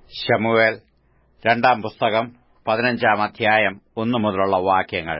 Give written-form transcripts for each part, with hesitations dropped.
ശമൂവേൽ രണ്ടാം പുസ്തകം 15-ാം അധ്യായം 1 മുതലുള്ള വാക്യങ്ങൾ.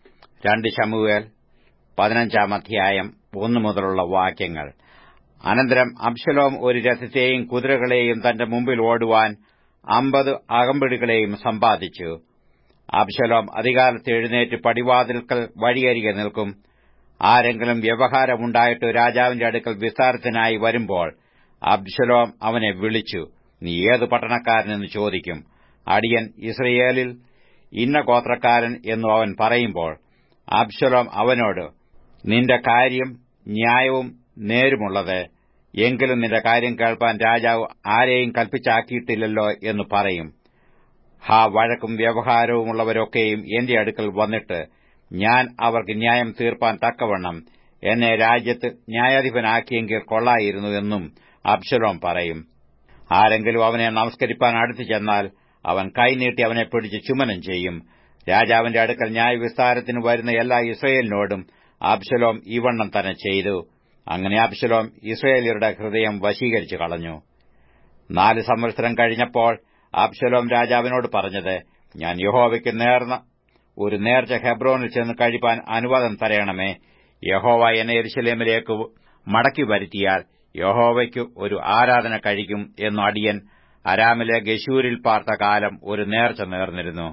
2 ശമൂവേൽ 15-ാം അധ്യായം 1 മുതലുള്ള വാക്യങ്ങൾ. അനന്തരം അബ്ശലോം ഒരു രഥത്തെയും കുതിരകളെയും തന്റെ മുമ്പിൽ ഓടുവാൻ 50 അകമ്പടികളെയും സമ്പാദിച്ചു. അബ്ശലോം അതികാലത്ത് എഴുന്നേറ്റ് പടിവാതിൽക്കൽ വഴിയരികെ നിൽക്കും. ആരെങ്കിലും വ്യവഹാരമുണ്ടായിട്ട് രാജാവിന്റെ അടുക്കൽ വിസ്താരത്തിനായി വരുമ്പോൾ അബ്ശലോം അവനെ വിളിച്ചു, നീ ഏതു പട്ടണക്കാരനെന്ന് ചോദിക്കും. അടിയൻ യിസ്രയേലിൽ ഇന്ന ഗോത്രക്കാരൻ എന്നു അവൻ പറയുമ്പോൾ അബ്ശലോം അവനോട്, നിന്റെ കാര്യം ന്യായവും നേരുമുള്ളത്, എങ്കിലും നിന്റെ കാര്യം കേൾപ്പാൻ രാജാവ് ആരെയും കൽപ്പിച്ചാക്കിയിട്ടില്ലല്ലോ എന്ന് പറയും. വഴക്കും വ്യവഹാരവുമുള്ളവരൊക്കെയും എന്റെ അടുക്കൽ വന്നിട്ട് ഞാൻ അവർക്ക് ന്യായം തീർപ്പാൻ തക്കവണ്ണം എന്നെ രാജ്യത്ത് ന്യായാധിപനാക്കിയെങ്കിൽ കൊള്ളായിരുന്നു എന്നും അബ്ശലോം പറയും. ആരെങ്കിലും അവനെ നമസ്കരിപ്പാൻ അടുത്തു ചെന്നാൽ അവൻ കൈനീട്ടി അവനെ പിടിച്ച് ചുമനം ചെയ്യും. രാജാവിന്റെ അടുക്കൽ ന്യായവിസ്താരത്തിന് വരുന്ന എല്ലാ യിസ്രയേലിനോടും അബ്ശലോം ഇവണ്ണം തന്നെ ചെയ്തു. അങ്ങനെ അബ്ശലോം യിസ്രയേല്യരുടെ ഹൃദയം വശീകരിച്ചു കളഞ്ഞു. 4 സംവത്സരം കഴിഞ്ഞപ്പോൾ അബ്ശലോം രാജാവിനോട് പറഞ്ഞത്, ഞാൻ യഹോവയ്ക്ക് നേർന്ന ഒരു നേർച്ച ഹെബ്രോനിൽ ചെന്ന് കഴിപ്പാൻ അനുവാദം തരയണമേ. യഹോവ എന്നെ യെരൂശലേമിലേക്ക് മടക്കി വരുത്തിയാൽ യഹോവയ്ക്ക് ഒരു ആരാധന കഴിക്കും എന്നു അടിയൻ അരാമിലെ ഗശൂരിൽ പാർത്ത കാലം ഒരു നേർച്ച നേർന്നിരുന്നു.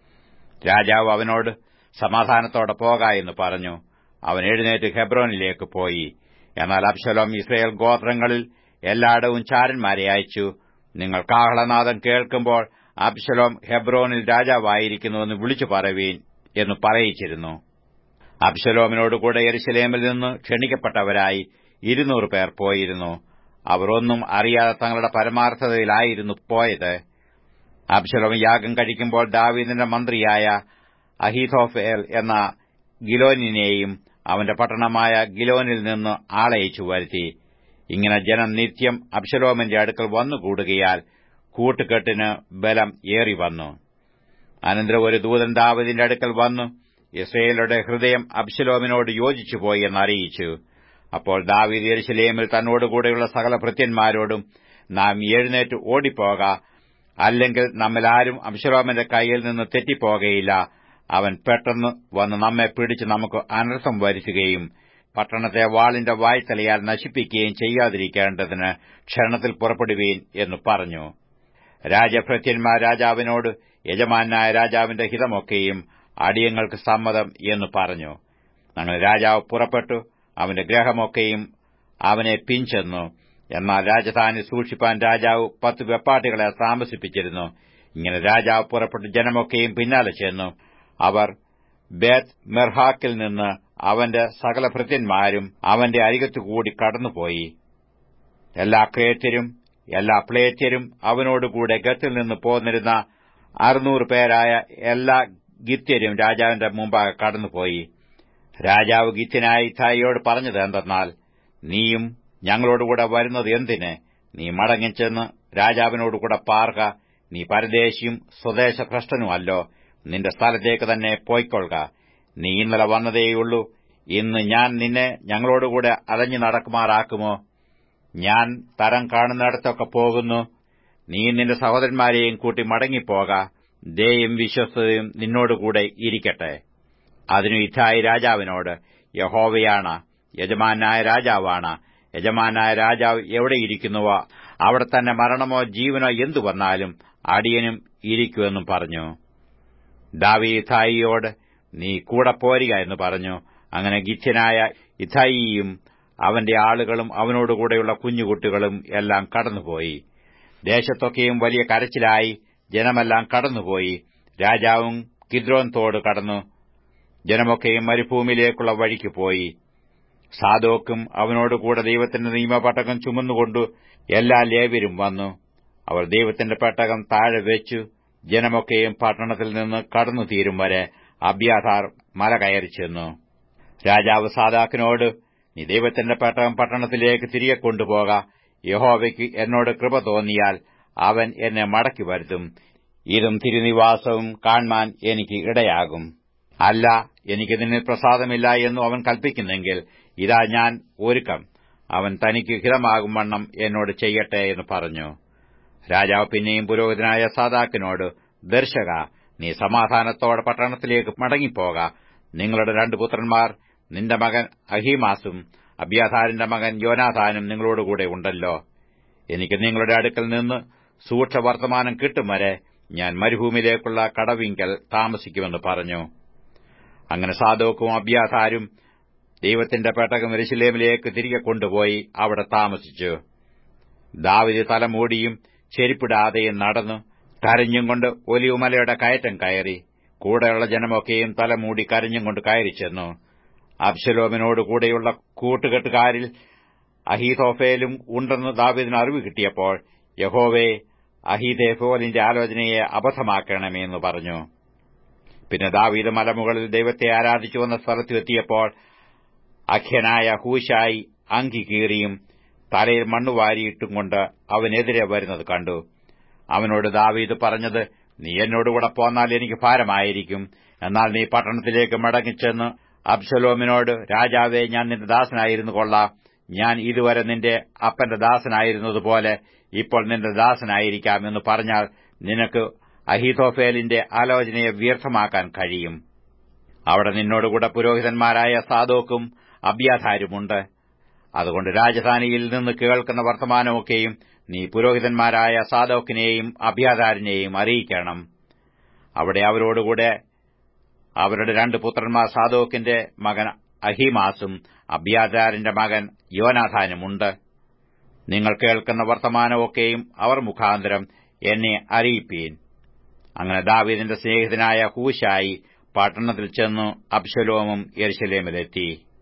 രാജാവ് അവനോട് സമാധാനത്തോടെ പോക എന്ന് പറഞ്ഞു. അവൻ എഴുന്നേറ്റ് ഹെബ്രോനിലേക്ക് പോയി. എന്നാൽ അബ്ശലോം യിസ്രയേൽ ഗോത്രങ്ങളിൽ എല്ലായിടവും ചാരന്മാരെ അയച്ചു. നിങ്ങൾ കാഹളനാദം കേൾക്കുമ്പോൾ അബ്ശലോം ഹെബ്രോനിൽ രാജാവായിരിക്കുന്നുവെന്ന് വിളിച്ചു പറവീൻ എന്ന് പറയിച്ചിരുന്നു. അബ്ശലോമിനോടുകൂടെ യെരൂശലേമിൽ നിന്ന് ക്ഷണിക്കപ്പെട്ടവരായി 200 പേർ പോയിരുന്നു. അവർ ഒന്നും അറിയാതെ തങ്ങളുടെ പരമാർത്ഥതയിലായിരുന്നു പോയത്. അബ്ശലോം യാഗം കഴിക്കുമ്പോൾ ദാവീദിന്റെ മന്ത്രിയായ അഹീഥോഫേൽ എന്ന ഗിലോനിനെയും അവന്റെ പട്ടണമായ ഗിലോനിൽ നിന്ന് ആളയച്ചു വരുത്തി. ഇങ്ങനെ ജനം നിത്യം അബ്ശലോമിന്റെ അടുക്കൽ വന്നുകൂടുകയാൽ കൂട്ടുകെട്ടിന് ബലം ഏറിവന്നു. അനന്തരം ഒരു ദൂതൻ ദാവീദിന്റെ അടുക്കൽ വന്നു യിസ്രയേലുടെ ഹൃദയം അബ്ശലോമിനോട് യോജിച്ചുപോയി എന്നറിയിച്ചു. അപ്പോൾ ദാവീദ് യെരൂശലേമിൽ തന്നോടുകൂടെയുള്ള സകല ഭൃത്യന്മാരോടും, നാം എഴുന്നേറ്റ് ഓടിപ്പോക, അല്ലെങ്കിൽ നമ്മിലാരും അബ്ശലോമിന്റെ കൈയിൽ നിന്ന് തെറ്റിപ്പോകയില്ല. അവൻ പെട്ടെന്ന് വന്ന് നമ്മെ പിടിച്ച് നമുക്ക് അനർത്ഥം വരുത്തുകയും പട്ടണത്തെ വാളിന്റെ വായ്ത്തലയാൽ നശിപ്പിക്കുകയും ചെയ്യാതിരിക്കേണ്ടതിന് ക്ഷണത്തിൽ പുറപ്പെടുവീൻ എന്ന് പറഞ്ഞു. രാജഭൃത്യന്മാർ രാജാവിനോട്, യജമാനായ രാജാവിന്റെ ഹിതമൊക്കെയും അടിയങ്ങൾക്ക് സമ്മതം എന്ന് പറഞ്ഞു. അങ്ങനെ രാജാവ് പുറപ്പെട്ടു. അവന്റെ ഗ്രഹമൊക്കെയും അവനെ പിൻചെന്നു. എന്നാൽ രാജധാനി സൂക്ഷിപ്പാൻ രാജാവ് 10 വെപ്പാട്ടികളെ താമസിപ്പിച്ചിരുന്നു. ഇങ്ങനെ രാജാവ് പുറപ്പെട്ട് ജനമൊക്കെയും പിന്നാലെ ചെന്നു. അവർ ബേത്ത് മെർഹാക്കിൽ നിന്ന് അവന്റെ സകല ഭൃത്യന്മാരും അവന്റെ അരികത്തുകൂടി കടന്നുപോയി. എല്ലാ ക്രേത്യരും എല്ലാ പ്ലേത്യരും അവനോടുകൂടെ ഗത്തിൽ നിന്ന് പോന്നിരുന്ന 600 പേരായ എല്ലാ ഗിത്യരും രാജാവിന്റെ മുമ്പാകെ കടന്നുപോയി. രാജാവ് ഗിത്യനായ ഇത്ഥായിയോട് പറഞ്ഞത് എന്തെന്നാൽ, നീയും ഞങ്ങളോടുകൂടെ വരുന്നത് എന്തിന്? നീ മടങ്ങിച്ചെന്ന് രാജാവിനോടുകൂടെ പാർക്ക. നീ പരദേശിയും സ്വദേശഭ്രഷ്ടനുമല്ലോ. നിന്റെ സ്ഥലത്തേക്ക് തന്നെ പോയിക്കൊള്ളുക. നീ ഇന്നലെ വന്നതേയുള്ളൂ. ഇന്ന് ഞാൻ നിന്നെ ഞങ്ങളോടുകൂടെ അലഞ്ഞു നടക്കുമാറാക്കുമോ? ഞാൻ തരം കാണുന്നിടത്തൊക്കെ പോകുന്നു. നീ നിന്റെ സഹോദരന്മാരെയും കൂട്ടി മടങ്ങിപ്പോക. ദയയും വിശ്വസ്തതയും നിന്നോടുകൂടെ ഇരിക്കട്ടെ. അതിനു ഇത്ഥായി രാജാവിനോട്, യഹോവയാണ് യജമാനായ രാജാവാണ്. യജമാനായ രാജാവ് എവിടെയിരിക്കുന്നുവോ അവിടെ തന്നെ മരണമോ ജീവനോ എന്തു വന്നാലും അടിയനും ഇരിക്കുമെന്നും പറഞ്ഞു. ദാവീദ് ഇത്ഥായിയോട്, നീ കൂടെ പോരുക എന്ന് പറഞ്ഞു. അങ്ങനെ ഗിത്യനായ ഇത്ഥായിയും അവന്റെ ആളുകളും അവനോടുകൂടെയുള്ള കുഞ്ഞുകുട്ടികളും എല്ലാം കടന്നുപോയി. ദേശത്തൊക്കെയും വലിയ കരച്ചിലായി. ജനമെല്ലാം കടന്നുപോയി. രാജാവും കിദ്രോൻ തോട് കടന്നു. ജനമൊക്കെയും മരുഭൂമിയിലേക്കുള്ള വഴിക്ക് പോയി. സാദോക്കും അവനോടുകൂടെ ദൈവത്തിന്റെ നിയമപെട്ടകം ചുമന്നുകൊണ്ടു എല്ലാ ലേവ്യരും വന്നു. അവർ ദൈവത്തിന്റെ പെട്ടകം താഴെ വെച്ചു. ജനമൊക്കെയും പട്ടണത്തിൽ നിന്ന് കടന്നു തീരും വരെ അബ്യാഥാർ മല കയറി ചെന്നു. രാജാവ് സാദാക്കിനോട്, നീ ദൈവത്തിന്റെ പെട്ടകം പട്ടണത്തിലേക്ക് തിരികെ കൊണ്ടുപോക. യഹോവയ്ക്ക് എന്നോട് കൃപ തോന്നിയാൽ അവൻ എന്നെ മടക്കി വരുത്തും. ഇതും തിരുനിവാസവും കാൺമാൻ എനിക്ക് ഇടയാകും. അല്ല, എനിക്ക് നിന്നിൽ പ്രസാദമില്ല എന്നു അവൻ കൽപ്പിക്കുന്നെങ്കിൽ ഇതാ ഞാൻ ഒരുക്കം. അവൻ തനിക്ക് ഹിതമാകും വണ്ണം എന്നോട് ചെയ്യട്ടെ എന്ന് പറഞ്ഞു. രാജാവ് പിന്നെയും പുരോഹിതനായ സാദാക്കിനോട്, ദർശക, നീ സമാധാനത്തോടെ പട്ടണത്തിലേക്ക് മടങ്ങിപ്പോക. നിങ്ങളുടെ 2 പുത്രന്മാർ, നിന്റെ മകൻ അഹീമാസും അബ്യാഥാരിന്റെ മകൻ യോനാഥാനും നിങ്ങളോടുകൂടെ ഉണ്ടല്ലോ. എനിക്ക് നിങ്ങളുടെ അടുക്കൽ നിന്ന് സൂക്ഷ്മവർത്തമാനം കിട്ടും വരെ ഞാൻ മരുഭൂമിയിലേക്കുള്ള കടവിങ്കൽ താമസിക്കുമെന്ന് പറഞ്ഞു. അങ്ങനെ സാദോക്കും അബ്യാഥാരും ദൈവത്തിന്റെ പെട്ടകം യെരൂശലേമിലേക്ക് തിരികെ കൊണ്ടുപോയി അവിടെ താമസിച്ചു. ദാവീദ് തലമൂടിയും ചെരിപ്പിടാതെയും നടന്നു കരഞ്ഞും കൊണ്ട് ഒലിവുമലയുടെ കയറ്റം കയറി. കൂടെയുള്ള ജനമൊക്കെയും തലമൂടി കരഞ്ഞും കൊണ്ട് കയറിച്ചെന്നു. അബ്ശലോമിനോടുകൂടെയുള്ള കൂട്ടുകെട്ടുകാരിൽ അഹീതോഫേലും ഉണ്ടെന്ന് ദാവീദിന് അറിവ് കിട്ടിയപ്പോൾ, യഹോവേ, അഹീതോഫേലിന്റെ ആലോചനയെ അബദ്ധമാക്കണമേ എന്ന് പറഞ്ഞു. പിന്നെ ദാവീദ് മലമുകളിൽ ദൈവത്തെ ആരാധിച്ചു വന്ന സ്ഥലത്ത് എത്തിയപ്പോൾ അഖ്യനായ ഹൂശായി അങ്കി കീറിയും തലയിൽ മണ്ണുവാരിയിട്ടും കൊണ്ട് അവനെതിരെ വരുന്നത് കണ്ടു. അവനോട് ദാവീദ് പറഞ്ഞത്, നീ എന്നോടുകൂടെ പോന്നാൽ എനിക്ക് ഭാരമായിരിക്കും. എന്നാൽ നീ പട്ടണത്തിലേക്ക് മടങ്ങിച്ചെന്ന് അബ്ശലോമിനോട്, രാജാവേ, ഞാൻ നിന്റെ ദാസനായിരുന്നു കൊള്ളാം. ഞാൻ ഇതുവരെ നിന്റെ അപ്പന്റെ ദാസനായിരുന്നതുപോലെ ഇപ്പോൾ നിന്റെ ദാസനായിരിക്കാം എന്ന് പറഞ്ഞാൽ നിനക്ക് അഹീതോഫേലിന്റെ ആലോചനയെ വ്യർത്ഥമാക്കാൻ കഴിയും. അവിടെ നിന്നോടുകൂടെ പുരോഹിതന്മാരായ സാദോക്കും അബ്യാഥാരുമുണ്ട്. അതുകൊണ്ട് രാജധാനിയിൽ നിന്ന് കേൾക്കുന്ന വർത്തമാനമൊക്കെയും നീ പുരോഹിതന്മാരായ സാദോക്കിനെയും അബ്യാഥാരിനെയും അറിയിക്കണം. അവിടെ അവരോടുകൂടെ അവരുടെ 2 പുത്രന്മാർ സാദോക്കിന്റെ മകൻ അഹീമാസും അബ്യാഥാരിന്റെ മകൻ യോനാഥാനുമുണ്ട്. നിങ്ങൾ കേൾക്കുന്ന വർത്തമാനമൊക്കെയും അവർ മുഖാന്തരം എന്നെ അറിയിപ്പീൻ. അങ്ങനെ ദാവീദിന്റെ സ്നേഹിതനായ ഹൂശായി പട്ടണത്തിൽ ചെന്നു അബ്ശലോമും യെരൂശലേമിലെത്തി.